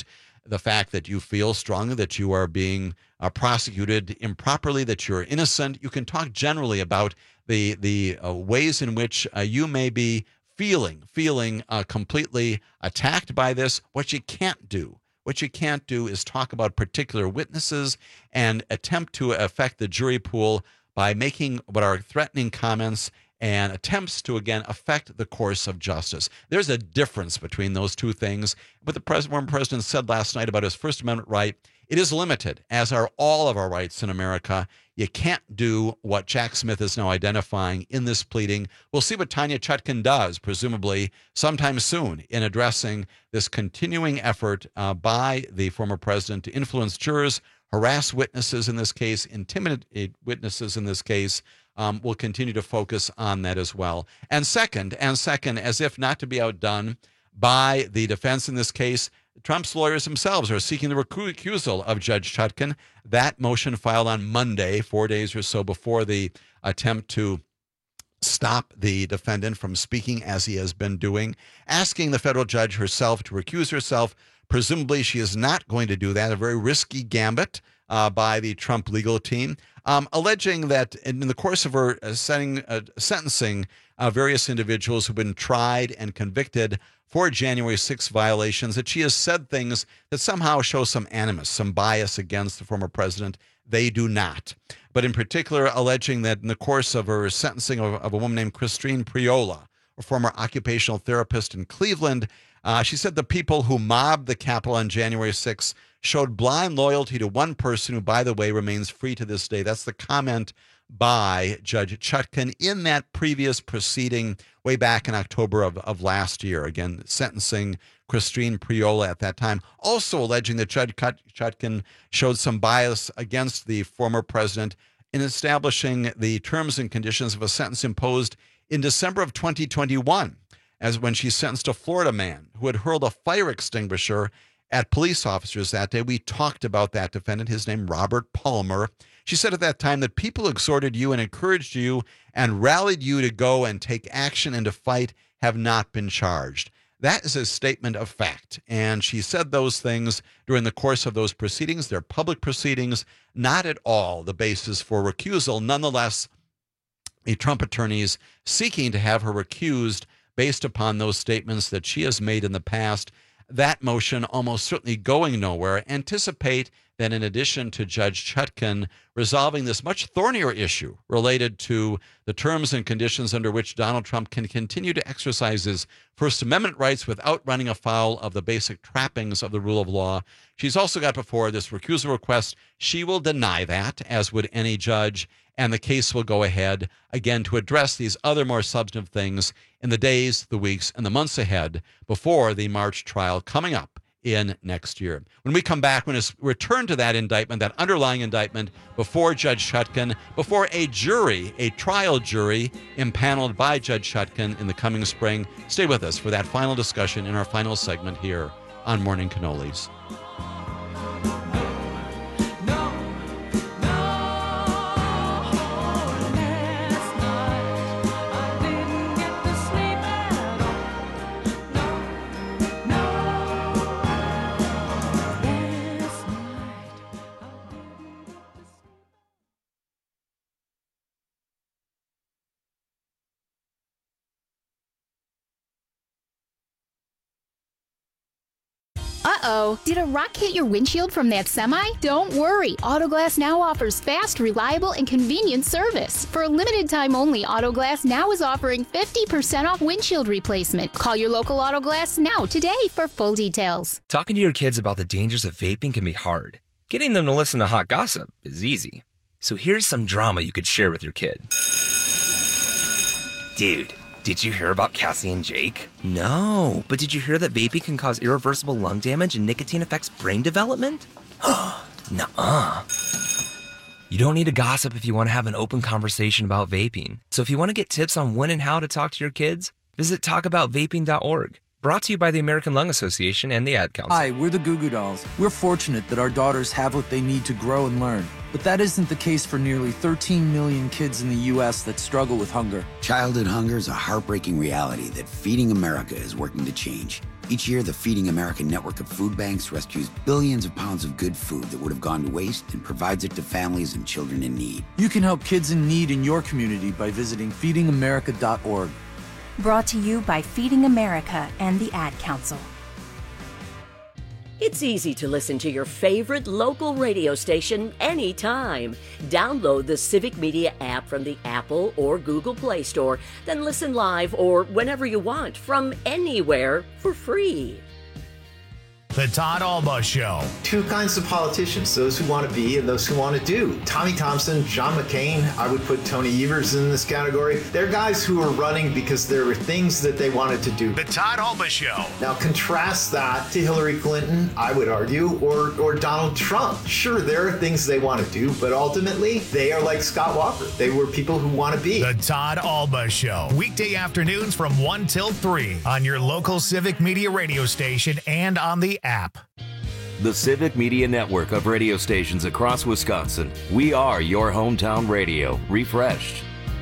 the fact that you feel strongly that you are being prosecuted improperly, that you're innocent. You can talk generally about the ways in which you may be feeling completely attacked by this. What you can't do is talk about particular witnesses and attempt to affect the jury pool by making what are threatening comments and attempts to, again, affect the course of justice. There's a difference between those two things. What the former president said last night about his First Amendment right, it is limited, as are all of our rights in America. You can't do what Jack Smith is now identifying in this pleading. We'll see what Tanya Chutkan does, presumably sometime soon, in addressing this continuing effort by the former president to influence jurors, harass witnesses in this case, intimidate witnesses in this case. We'll continue to focus on that as well. And second, as if not to be outdone by the defense in this case, Trump's lawyers themselves are seeking the recusal of Judge Chutkan. That motion filed on Monday, 4 days or so before the attempt to stop the defendant from speaking as he has been doing, asking the federal judge herself to recuse herself. Presumably, she is not going to do that, a very risky gambit by the Trump legal team, alleging that in the course of her sentencing various individuals who've been tried and convicted for January 6 violations, that she has said things that somehow show some animus, some bias against the former president. They do not. But in particular, alleging that in the course of her sentencing of a woman named Christine Priola, a former occupational therapist in Cleveland, she said the people who mobbed the Capitol on January 6 showed blind loyalty to one person who, by the way, remains free to this day. That's the comment by Judge Chutkan in that previous proceeding way back in October of last year. Again, sentencing Christine Priola at that time. Also alleging that Judge Chutkan showed some bias against the former president in establishing the terms and conditions of a sentence imposed in December of 2021, as when she sentenced a Florida man who had hurled a fire extinguisher at police officers that day. We talked about that defendant, his name Robert Palmer. She said at that time that people exhorted you and encouraged you and rallied you to go and take action and to fight have not been charged. That is a statement of fact. And she said those things during the course of those proceedings. They're public proceedings, not at all the basis for recusal. Nonetheless, the Trump attorneys seeking to have her recused based upon those statements that she has made in the past. That motion almost certainly going nowhere. Anticipate that in addition to Judge Chutkan resolving this much thornier issue related to the terms and conditions under which Donald Trump can continue to exercise his First Amendment rights without running afoul of the basic trappings of the rule of law, she's also got before this recusal request. She will deny that, as would any judge, and the case will go ahead, again, to address these other more substantive things in the days, the weeks, and the months ahead before the March trial coming up in next year. When we come back, when it's returned to that indictment, that underlying indictment before Judge Chutkan, before a jury, a trial jury impaneled by Judge Chutkan in the coming spring. Stay with us for that final discussion in our final segment here on Morning Cannolis. Uh-oh, did a rock hit your windshield from that semi? Don't worry, Autoglass Now offers fast, reliable, and convenient service. For a limited time only, Autoglass Now is offering 50% off windshield replacement. Call your local Autoglass Now today for full details. Talking to your kids about the dangers of vaping can be hard. Getting them to listen to hot gossip is easy. So here's some drama you could share with your kid. Dude, did you hear about Cassie and Jake? No, but did you hear that vaping can cause irreversible lung damage and nicotine affects brain development? Nuh-uh. You don't need to gossip if you want to have an open conversation about vaping. So if you want to get tips on when and how to talk to your kids, visit talkaboutvaping.org. Brought to you by the American Lung Association and the Ad Council. Hi, we're the Goo Goo Dolls. We're fortunate that our daughters have what they need to grow and learn. But that isn't the case for nearly 13 million kids in the U.S. that struggle with hunger. Childhood hunger is a heartbreaking reality that Feeding America is working to change. Each year, the Feeding America network of food banks rescues billions of pounds of good food that would have gone to waste and provides it to families and children in need. You can help kids in need in your community by visiting feedingamerica.org. Brought to you by Feeding America and the Ad Council. It's easy to listen to your favorite local radio station anytime. Download the Civic Media app from the Apple or Google Play Store, then listen live or whenever you want from anywhere for free. The Todd Alba Show. Two kinds of politicians, those who want to be and those who want to do. Tommy Thompson, John McCain, I would put Tony Evers in this category. They're guys who are running because there were things that they wanted to do. The Todd Alba Show. Now contrast that to Hillary Clinton, I would argue, or Donald Trump. Sure, there are things they want to do, but ultimately, they are like Scott Walker. They were people who want to be. The Todd Alba Show. Weekday afternoons from 1 till 3 on your local Civic Media radio station and on the app. The Civic Media network of radio stations across Wisconsin. We are your hometown radio, refreshed.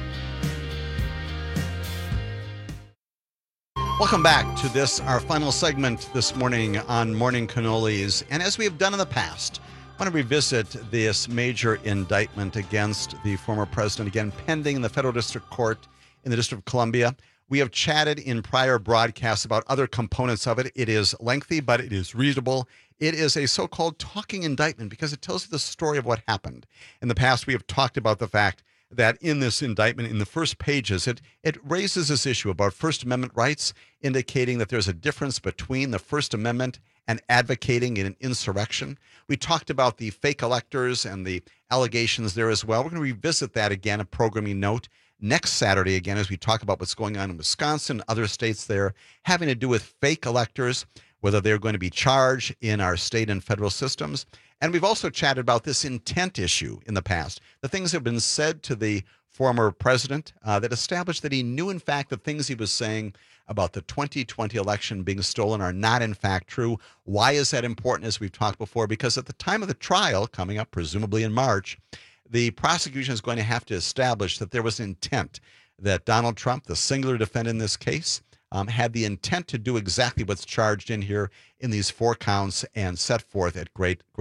Welcome back to this, our final segment this morning on Morning Cannolis. And as we have done in the past, I want to revisit this major indictment against the former president, again, pending in the Federal District Court in the District of Columbia. We have chatted in prior broadcasts about other components of it. It is lengthy, but it is readable. It is a so-called talking indictment because it tells you the story of what happened. In the past, we have talked about the fact that in this indictment, in the first pages, it raises this issue about First Amendment rights, indicating that there's a difference between the First Amendment and advocating in an insurrection. We talked about the fake electors and the allegations there as well. We're going to revisit that again, a programming note, next Saturday again, as we talk about what's going on in Wisconsin, other states there, having to do with fake electors, whether they're going to be charged in our state and federal systems. And we've also chatted about this intent issue in the past, the things that have been said to the former president that established that he knew, in fact, the things he was saying about the 2020 election being stolen are not, in fact, true. Why is that important, as we've talked before? Because at the time of the trial, coming up presumably in March, the prosecution is going to have to establish that there was intent, that Donald Trump, the singular defendant in this case, had the intent to do exactly what's charged in here in these 4 counts and set forth at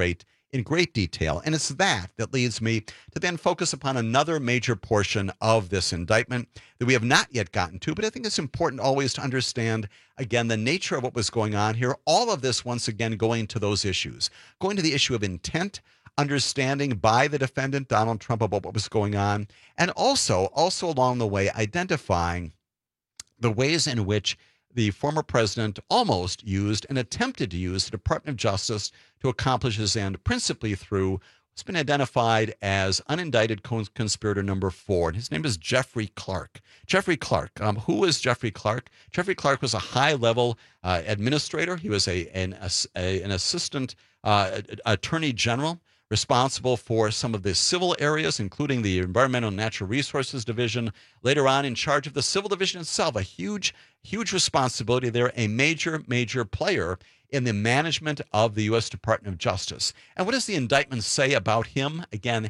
in great detail. And it's that leads me to then focus upon another major portion of this indictment that we have not yet gotten to, but I think it's important always to understand, again, the nature of what was going on here. All of this, once again, going to those issues, going to the issue of intent, understanding by the defendant, Donald Trump, about what was going on, and also along the way identifying the ways in which the former president almost used and attempted to use the Department of Justice to accomplish his end, principally through what's been identified as unindicted conspirator number 4. And his name is Jeffrey Clark. Jeffrey Clark. Who is Jeffrey Clark? Jeffrey Clark was a high-level administrator. He was an assistant attorney general, responsible for some of the civil areas, including the Environmental and Natural Resources Division, later on in charge of the Civil Division itself, a huge responsibility there, a major player in the management of the U.S. Department of Justice. And what does the indictment say about him? Again,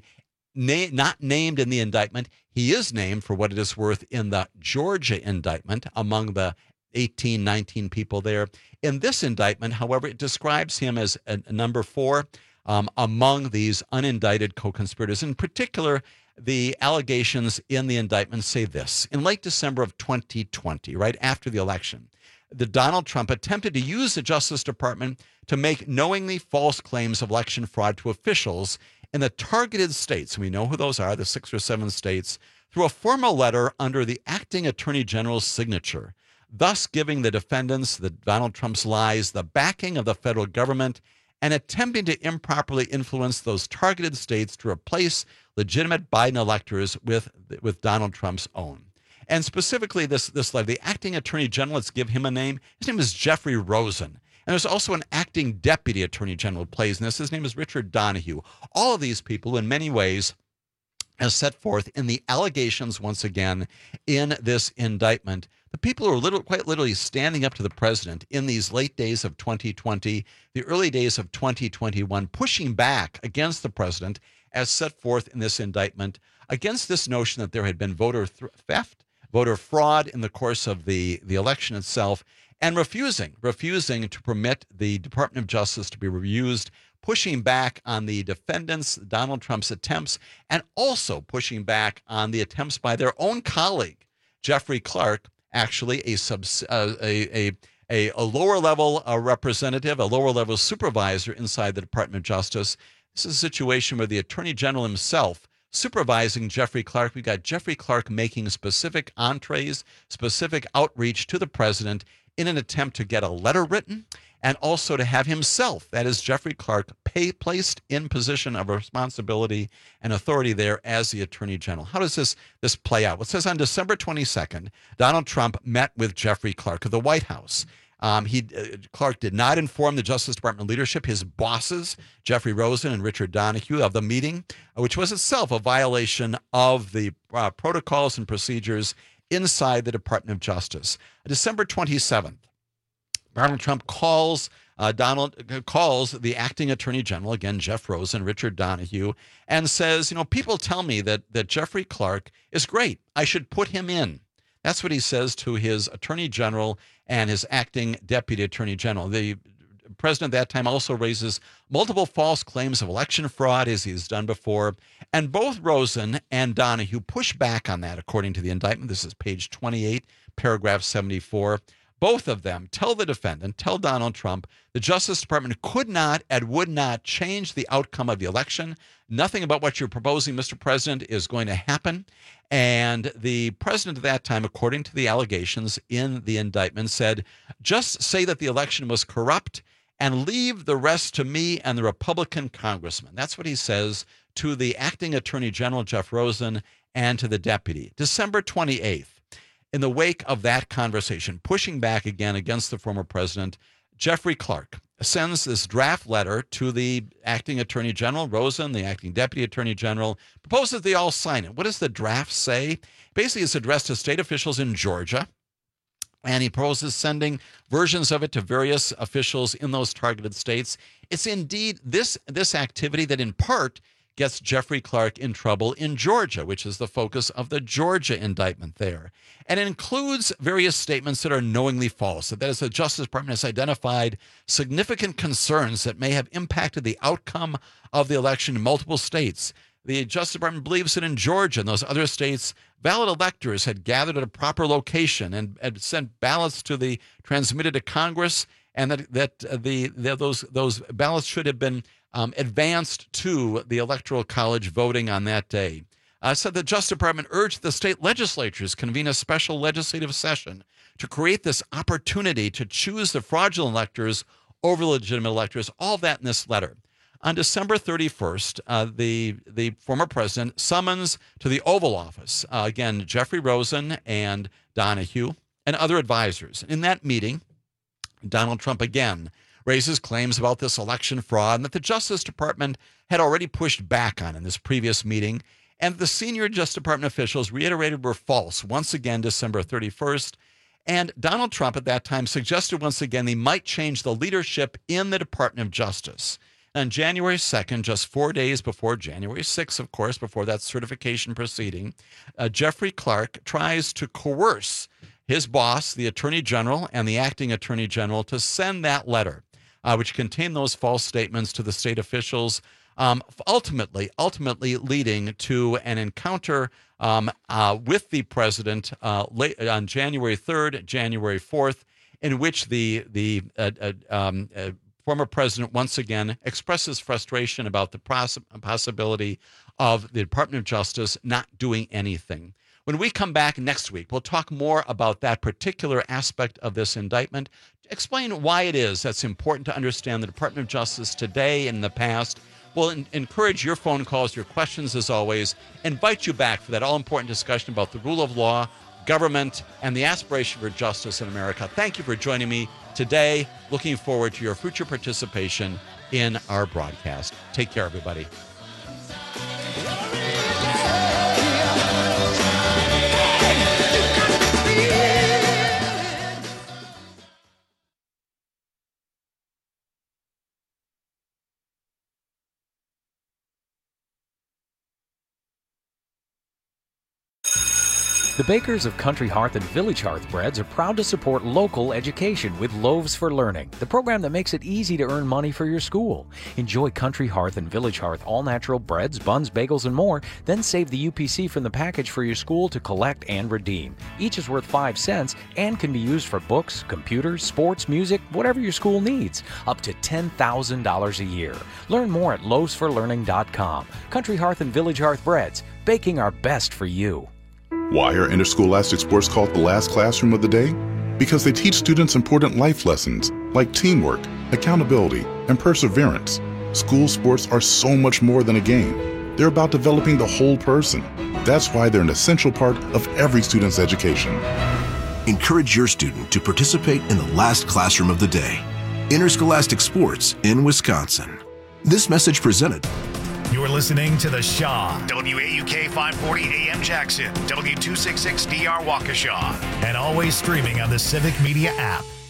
not named in the indictment. He is named, for what it is worth, in the Georgia indictment among the 18, 19 people there. In this indictment, however, it describes him as a number 4, among these unindicted co-conspirators. In particular, the allegations in the indictment say this. In late December of 2020, right after the election, Donald Trump attempted to use the Justice Department to make knowingly false claims of election fraud to officials in the targeted states, and we know who those are, the 6 or 7 states, through a formal letter under the acting attorney general's signature, thus giving the defendants, Donald Trump's lies, the backing of the federal government, and attempting to improperly influence those targeted states to replace legitimate Biden electors with Donald Trump's own. And specifically, this letter, the acting attorney general, let's give him a name. His name is Jeffrey Rosen. And there's also an acting deputy attorney general who plays in this. His name is Richard Donahue. All of these people, in many ways, as set forth in the allegations, once again, in this indictment, the people who are quite literally standing up to the president in these late days of 2020, the early days of 2021, pushing back against the president, as set forth in this indictment, against this notion that there had been voter theft, voter fraud in the course of the election itself, and refusing to permit the Department of Justice to be reused, pushing back on the defendants, Donald Trump's attempts, and also pushing back on the attempts by their own colleague, Jeffrey Clark, actually a lower level representative, a lower level supervisor inside the Department of Justice. This is a situation where the Attorney General himself supervising Jeffrey Clark. We've got Jeffrey Clark making specific entrees, specific outreach to the president in an attempt to get a letter written and also to have himself, that is Jeffrey Clark, placed in position of responsibility and authority there as the Attorney General. How does this play out? Well, it says on December 22nd, Donald Trump met with Jeffrey Clark of the White House. Clark did not inform the Justice Department leadership, his bosses, Jeffrey Rosen and Richard Donoghue, of the meeting, which was itself a violation of the protocols and procedures inside the Department of Justice. December 27th, Donald Trump calls the acting Attorney General, again, Jeff Rosen, Richard Donoghue, and says, people tell me that Jeffrey Clark is great. I should put him in. That's what he says to his Attorney General and his acting Deputy Attorney General. The president at that time also raises multiple false claims of election fraud, as he's done before. And both Rosen and Donoghue push back on that, according to the indictment. This is page 28, paragraph 74. Both of them tell the defendant, tell Donald Trump, the Justice Department could not and would not change the outcome of the election. Nothing about what you're proposing, Mr. President, is going to happen. And the president at that time, according to the allegations in the indictment, said, just say that the election was corrupt and leave the rest to me and the Republican congressman. That's what he says to the acting Attorney General, Jeff Rosen, and to the deputy. December 28th. In the wake of that conversation, pushing back again against the former president, Jeffrey Clark sends this draft letter to the acting Attorney General, Rosen, the acting Deputy Attorney General, proposes they all sign it. What does the draft say? Basically, it's addressed to state officials in Georgia, and he proposes sending versions of it to various officials in those targeted states. It's indeed this activity that in part gets Jeffrey Clark in trouble in Georgia, which is the focus of the Georgia indictment there. And it includes various statements that are knowingly false. That is, the Justice Department has identified significant concerns that may have impacted the outcome of the election in multiple states. The Justice Department believes that in Georgia and those other states, valid electors had gathered at a proper location and had sent ballots transmitted to Congress, and that those ballots should have been advanced to the Electoral College voting on that day. Said the Justice Department urged the state legislatures convene a special legislative session to create this opportunity to choose the fraudulent electors over legitimate electors. All that in this letter. On December 31st, the former president summons to the Oval Office, again, Jeffrey Rosen and Donoghue and other advisors. In that meeting, Donald Trump again raises claims about this election fraud and that the Justice Department had already pushed back on in this previous meeting, and the senior Justice Department officials reiterated were false once again December 31st. And Donald Trump at that time suggested once again he might change the leadership in the Department of Justice. On January 2nd, just 4 days before January 6th, of course, before that certification proceeding, Jeffrey Clark tries to coerce his boss, the Attorney General, and the acting Attorney General to send that letter, which contained those false statements to the state officials, ultimately leading to an encounter with the president on January 3rd, January 4th, in which the former president once again expresses frustration about the possibility of the Department of Justice not doing anything. When we come back next week, we'll talk more about that particular aspect of this indictment, explain why it is that's important to understand the Department of Justice today and in the past. We'll encourage your phone calls, your questions as always, invite you back for that all-important discussion about the rule of law, government, and the aspiration for justice in America. Thank you for joining me today. Looking forward to your future participation in our broadcast. Take care, everybody. The bakers of Country Hearth and Village Hearth breads are proud to support local education with Loaves for Learning, the program that makes it easy to earn money for your school. Enjoy Country Hearth and Village Hearth all-natural breads, buns, bagels, and more, then save the UPC from the package for your school to collect and redeem. Each is worth 5 cents and can be used for books, computers, sports, music, whatever your school needs, up to $10,000 a year. Learn more at loavesforlearning.com. Country Hearth and Village Hearth breads, baking our best for you. Why are interscholastic sports called the last classroom of the day? Because they teach students important life lessons like teamwork, accountability, and perseverance. School sports are so much more than a game. They're about developing the whole person. That's why they're an essential part of every student's education. Encourage your student to participate in the last classroom of the day. Interscholastic sports in Wisconsin. This message presented. You're listening to The Shaw, WAUK 540 AM Jackson, W266DR Waukesha, and always streaming on the Civic Media app.